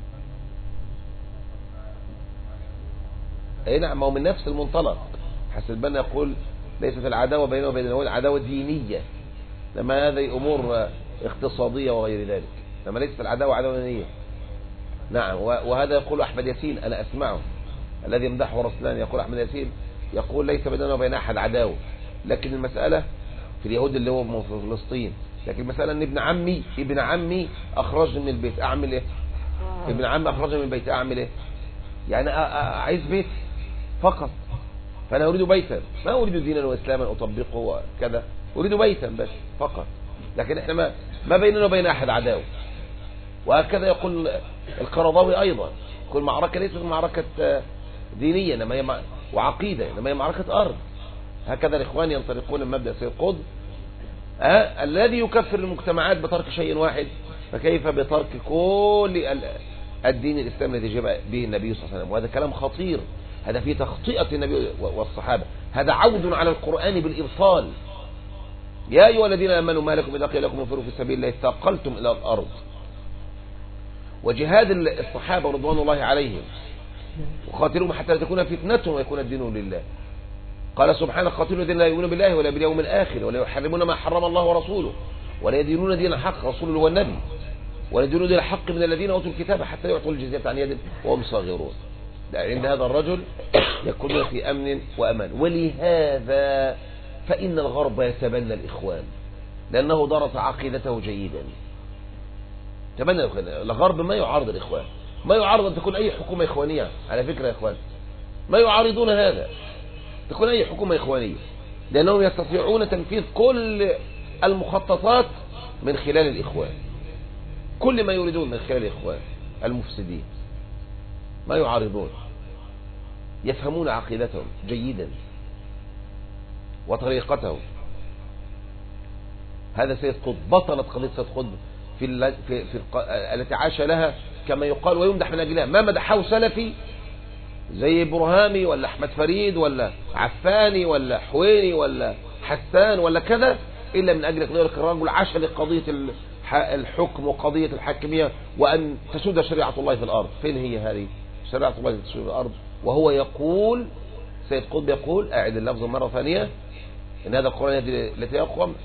Speaker 1: أي نعم، هو من نفس المنطلق. حسن البنا يقول ليست العداوة بينه وبين اليهود عداوة دينية، لما هذه أمور اقتصادية وغير ذلك، لما ليست العداوة عداوة دينية. نعم. وهذا يقول أحمد ياسين، أنا أسمعه الذي يمدحه رسلان، يقول أحمد ياسين يقول ليس بيننا وبين أحد عداوة، لكن المسألة في اليهود اللي هو في فلسطين، لكن المسألة أن ابن عمي أخرجني من البيت، أعمل إيه؟ ابن عمي أخرجني من البيت، أعمل إيه؟ يعني عايز بيت فقط، فأنا أريد بيتا، ما أريد دينا وإسلاما أطبقه وكذا، أريد بيتا بس فقط، لكن إحنا ما بيننا وبين أحد عداوة. وهكذا يقول القرضاوي أيضا، كل معركة ليست معركة دينية إنما هي وعقيدة، إنما هي معركة أرض. هكذا الإخوان ينطلقون من مبدأ سيد قطب الذي يكفر المجتمعات بترك شيء واحد، فكيف بترك كل الدين الإسلامي الذي جاء به النبي صلى الله عليه وسلم؟ وهذا كلام خطير، هذا في تخطئة النبي والصحابة، هذا عود على القرآن بالإبطال. يا أيها الذين آمنوا ما لكم إذا قيل لكم انفروا في سبيل الله اثاقلتم إلى الأرض. وجهاد الصحابة رضوان الله عليهم، وقاتلوهم حتى لا تكون فتنة ويكون الدين لله. قال سبحانه قاتلوا الذين لا يؤمنون بالله ولا باليوم الآخر ولا يحرمون ما حرم الله ورسوله ولا يدينون دين الحق، رسوله هو النبي، ولا يدينون دين الحق من الذين أوتوا الكتاب حتى يعطوا الجزية عن يد وهم صاغرون. عند هذا الرجل يكونون في أمن وأمان. ولهذا فإن الغرب يتبنى الإخوان لأنه درس عقيدته جيدا. تبنى الغرب ما يعارض الإخوان، ما يعارض أن تكون أي حكومة إخوانية. على فكرة يا إخوان ما يعارضون هذا، تكون أي حكومة إخوانية، لأنهم يستطيعون تنفيذ كل المخططات من خلال الإخوان، كل ما يريدون من خلال الإخوان المفسدين. ما يعارضون، يفهمون عقيدتهم جيدا وطريقتهم. هذا سيد قطب بطلت قضية سيد قطب التي عاش لها كما يقال ويمدح من أجلها. ما مدحه سلفي زي برهامي ولا أحمد فريد ولا عفاني ولا حويني ولا حسان ولا كذا إلا من أجل قضية الرجل عاش لقضية الحكم وقضية الحاكمية وأن تسود شريعة الله في الأرض. فين هي هذه شريعة الله تسود في الأرض؟ وهو يقول سيد قطب يقول، أعد اللفظ مرة ثانية، إن هذا القرآن التي يقوم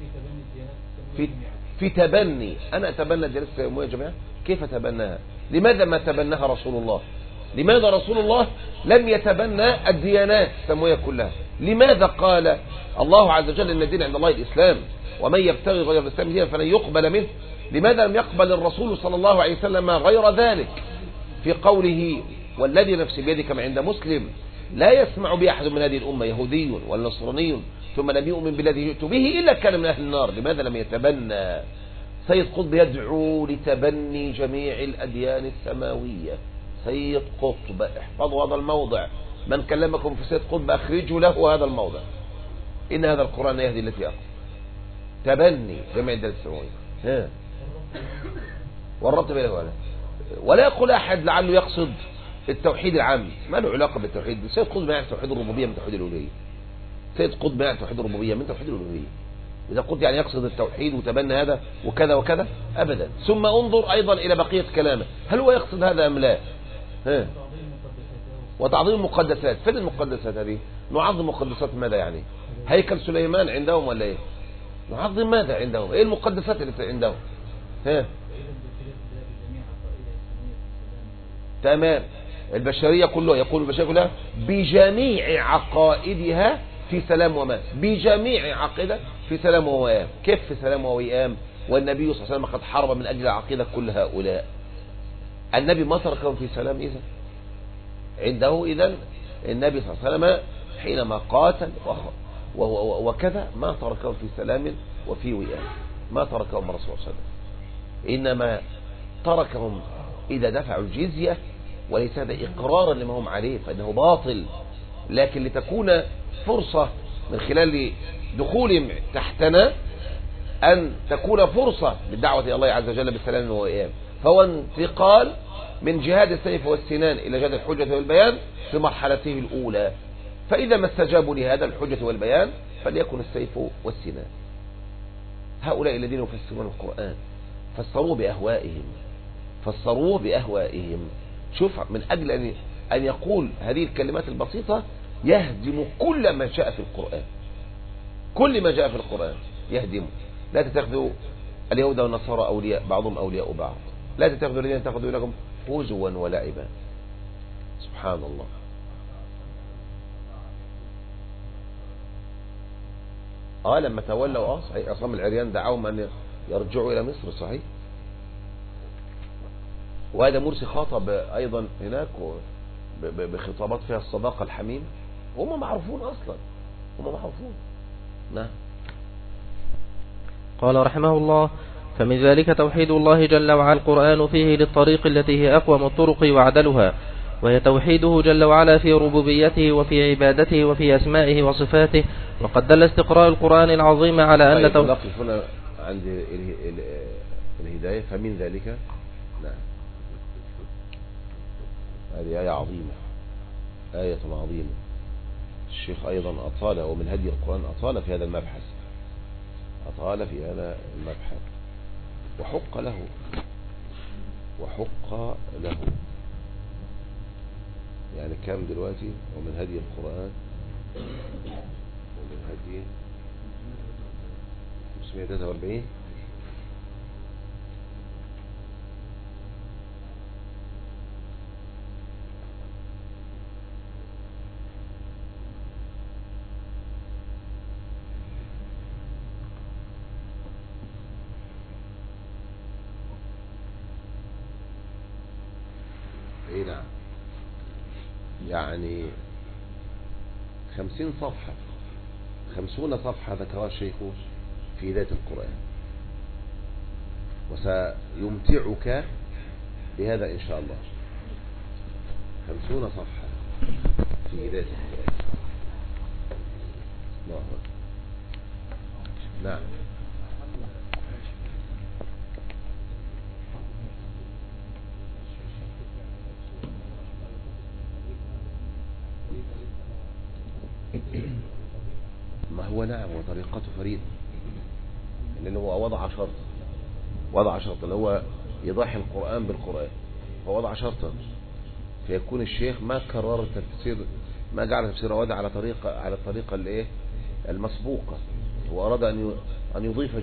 Speaker 1: في تبني. أنا أتبنى الديانات السماوية يا جماعة، كيف تبناها؟ لماذا ما تبناها رسول الله؟ لماذا رسول الله لم يتبنى الديانات السماوية كلها؟ لماذا قال الله عز وجل إن الدين عند الله الإسلام ومن يبتغي غير الإسلام دينا فلن يقبل منه؟ لماذا لم يقبل الرسول صلى الله عليه وسلم غير ذلك في قوله والذي نفسي بيده كما عند مسلم لا يسمع بأحد من هذه الأمة يهودي ولا نصراني ثم لم يؤمن بالذي جئت به إلا كان من أهل النار. لماذا لم يتبنى؟ سيد قطب يدعو لتبني جميع الأديان السماوية. سيد قطب احفظوا هذا الموضع، من كلمكم في سيد قطب أخرجوا له هذا الموضع، إن هذا القرآن يهدي التي أقوم. تبني جميع الأديان السماوية والرتب له ولا يقول أحد لعله يقصد التوحيد العام، ما له علاقة بالتوحيد. سيد قطب ما يعرف توحيد الربوبية من توحيد الألوهية. سيد قطب ما يعرف توحيد الربوبية من توحيد الألوهية. إذا قلت يعني يقصد التوحيد وتبنى هذا وكذا وكذا أبدا. ثم انظر أيضا إلى بقية كلامه، هل هو يقصد هذا أم لا؟ وتعظيم المقدسات. فين المقدسات هذه؟ نعظم مقدسات ماذا يعني؟ هيكل سليمان عندهم ولا إيه؟ نعظم ماذا عندهم؟ إيه المقدسات اللي عندهم؟ تمام. البشرية كلها يقول البشرية كلها بجميع عقائدها في سلام ومان، بجميع عقيدة في سلام ووئام. كيف في سلام ووئام والنبي صلى الله عليه وسلم قد حارب من أجل عقيدة كل هؤلاء؟ النبي ما تركهم في سلام إذن عنده. إذن النبي صلى الله عليه وسلم حينما قاتل وكذا ما تركهم في سلام وفي وئام، ما تركهم الرسول صلى الله عليه وسلم، إنما تركهم إذا دفعوا الجزية، وليس هذا إقرارا لما هم عليه فإنه باطل، لكن لتكون فرصة من خلال دخولهم تحتنا أن تكون فرصة للدعوة إلى الله عز وجل بالسلام والوئام. فهو انتقال من جهاد السيف والسنان إلى جهاد الحجة والبيان في مرحلته الأولى. فإذا ما استجابوا لهذا الحجة والبيان فليكن السيف والسنان. هؤلاء الذين يفسرون القرآن فسروه بأهوائهم. شوف، من أجل أن يقول هذه الكلمات البسيطة يهدم كل ما جاء في القرآن، كل ما جاء في القرآن يهدمه. لا تتخذوا اليهود والنصارى أولياء بعضهم أولياء بعض، لا تتخذوا الذين تأخذوا لكم هزوا ولعبا. سبحان الله. لما تولوا صحيح عصام العريان دعاهم أن يرجعوا إلى مصر صحيح. وهذا مرسي خاطب أيضا هناك بخطابات فيها الصداقة الحميم، هم معروفون أصلا، هم معروفون. نعم.
Speaker 2: قال رحمه الله: فمن ذلك توحيد الله جل وعلا القرآن فيه للطريق التي هي أقوم الطرق وعدلها، وهي توحيده جل وعلا في ربوبيته وفي عبادته وفي أسمائه وصفاته. وقد دل استقراء القرآن العظيم على أن
Speaker 1: نقف هنا عند الهداية. فمن ذلك نعم، هذه آية عظيمة، آية عظيمة. الشيخ أيضا أطال، ومن هدي القرآن أطال في هذا المبحث، أطال في هذا المبحث، وحق له يعني كام دلوقتي؟ ومن هدي القرآن، ومن هدي 543. ايه نعم، يعني 50 صفحة، 50 صفحة ذكرها الشيخ في هداية القرآن، وسيمتعك بهذا إن شاء الله. 50 صفحة في هداية القرآن. الله أكبر. نعم. ما هو نعم، وطريقته فريدة، لأنه هو وضع شرطا اللي هو يضاحي القرآن بالقرآن، فوضع شرطا فيكون الشيخ ما كرر التفسير، ما جعل تفسير وضع على الطريقة الايه المسبوقة. هو أراد أن يضيف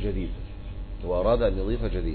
Speaker 1: جديد،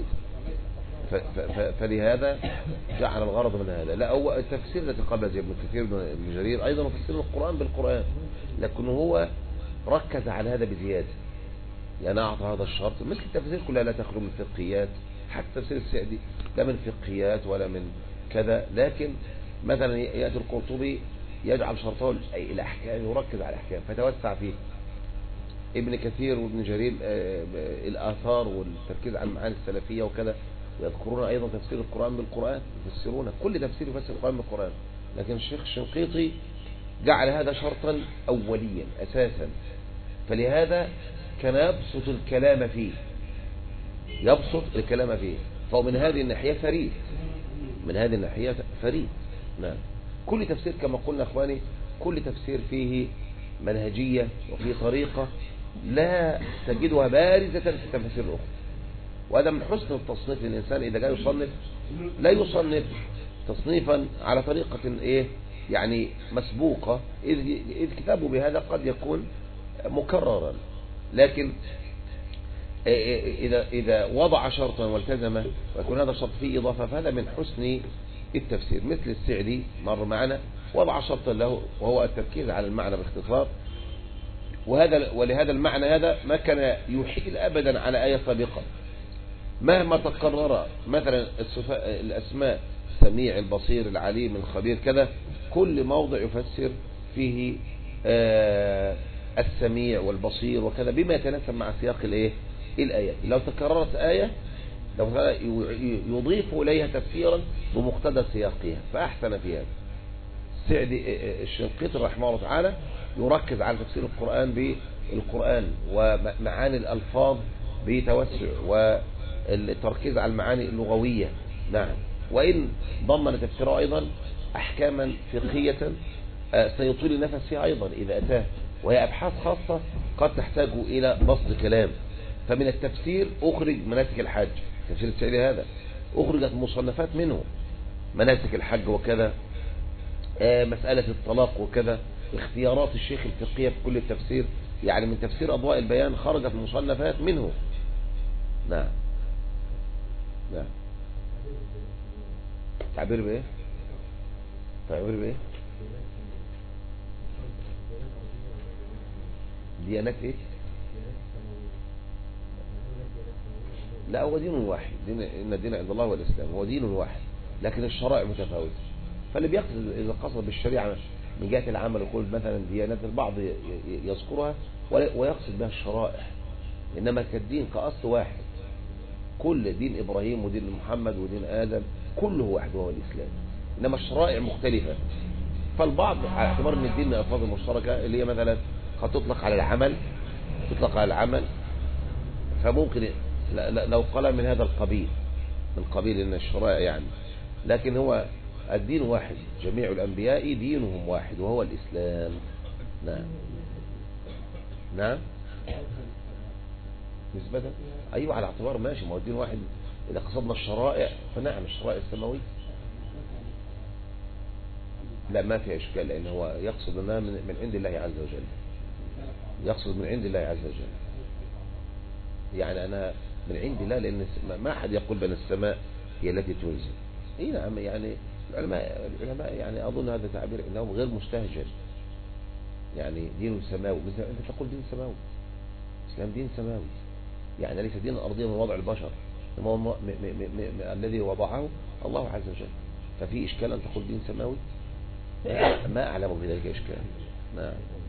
Speaker 1: فلهذا جعل الغرض من هذا. لا، هو التفسير الذي قبل زي ابن كثير ابن جرير أيضا يفسر القرآن بالقرآن، لكن هو ركز على هذا بزيادة، يعني أعطى هذا الشرط. مثل التفسير كلها لا تخلو من فقهيات، حتى تفسير السعدي لا من فقهيات ولا من كذا، لكن مثلا يأتي القرطبي يجعل شرطه الأحكام، يركز على الأحكام فتوسع فيه. ابن كثير وابن جرير الآثار والتركيز على المعاني السلفية وكذا، ويذكرون أيضا تفسير القرآن بالقرآن، يفسرون كل تفسير يفسر القرآن بالقرآن. لكن الشيخ الشنقيطي جعل هذا شرطا أوليا أساسا، فلهذا كان يبسط الكلام فيه، فهو من هذه الناحية فريد. نعم. كل تفسير كما قلنا أخواني، كل تفسير فيه منهجية وفيه طريقة لا تجدها بارزة في التفاسير الأخرى، وهذا من حسن التصنيف للإنسان إذا جاء يصنف لا يصنف تصنيفا على طريقة يعني مسبوقة، إذ كتابه بهذا قد يكون مكررا، لكن إذا وضع شرطا والتزمه ويكون هذا الشرط فيه إضافة، فهذا من حسن التفسير. مثل السعدي مر معنا وضع شرطا له وهو التركيز على المعنى باختصار، ولهذا المعنى هذا ما كان يحيل أبدا على آية سابقة، مهما تكرر مثلا الأسماء السميع البصير العليم الخبير كذا، كل موضع يفسر فيه السميع والبصير وكذا بما يتناسب مع سياق الآية. لو تكررت آية يضيف إليها تفسيرا بمقتضى سياقها، فأحسن في هذا. السعدي الشنقيطي رحمه الله تعالى يركز على تفسير القرآن بالقرآن ومعاني الألفاظ بتوسع، والتركيز على المعاني اللغوية. نعم. وإن ضمن تفسيره أيضا أحكاما فقهية سيطول النفس فيها أيضا إذا أتاه، وهي أبحاث خاصة قد تحتاج إلى بسط كلام. فمن التفسير أخرج مناسك الحج، تفسير السعدي هذا أخرجت مصنفات منه، مناسك الحج وكذا، مسألة الطلاق وكذا، اختيارات الشيخ الفقهية في كل التفسير، يعني من تفسير أضواء البيان خرجت مصنفات منه. نعم. تعبير بإيه؟ ديانات إيه؟ لا، هو دين واحد، إن الدين عند الله والإسلام، هو دين واحد لكن الشرائع متفاوتة. فاللي بيقصد إذا قصد بالشريعة من جهة العمل يقول مثلا ديانات، البعض يذكرها ويقصد بها الشرائع، إنما كالدين كأصل واحد، كل دين إبراهيم ودين محمد ودين آدم كله واحد وهو الإسلام. إنما الشرائع مختلفة. فالبعض على اعتبار ان الدين من الألفاظ المشتركة اللي هي مثلا قد تطلق على العمل، فممكن لو قال من هذا القبيل، من قبيل ان الشرائع يعني، لكن هو الدين واحد، جميع الأنبياء دينهم واحد وهو الإسلام. نعم نسبة، أيوة على اعتبار ماشي، ما هو الدين واحد. إذا قصدنا الشرائع فنعم الشرائع السماوية، لا ما فيها إشكال، لأن هو يقصد أنها من عند الله عز وجل، يقصد من عند الله عز وجل. يعني أنا من عند الله، لأن ما أحد يقول بأن السماء هي التي تنزل. إيه نعم، يعني العلماء يعني أظن هذا تعبير إنهم غير مستهجن. يعني دين سماوي، مثل أنت تقول دين سماوي، الإسلام دين سماوي، يعني ليس دين أرضي من وضع البشر، الذي وضعه الله عز وجل. ففي إشكال أن تقول دين سماوي؟ ما أعلم بذلك إشكال. نعم.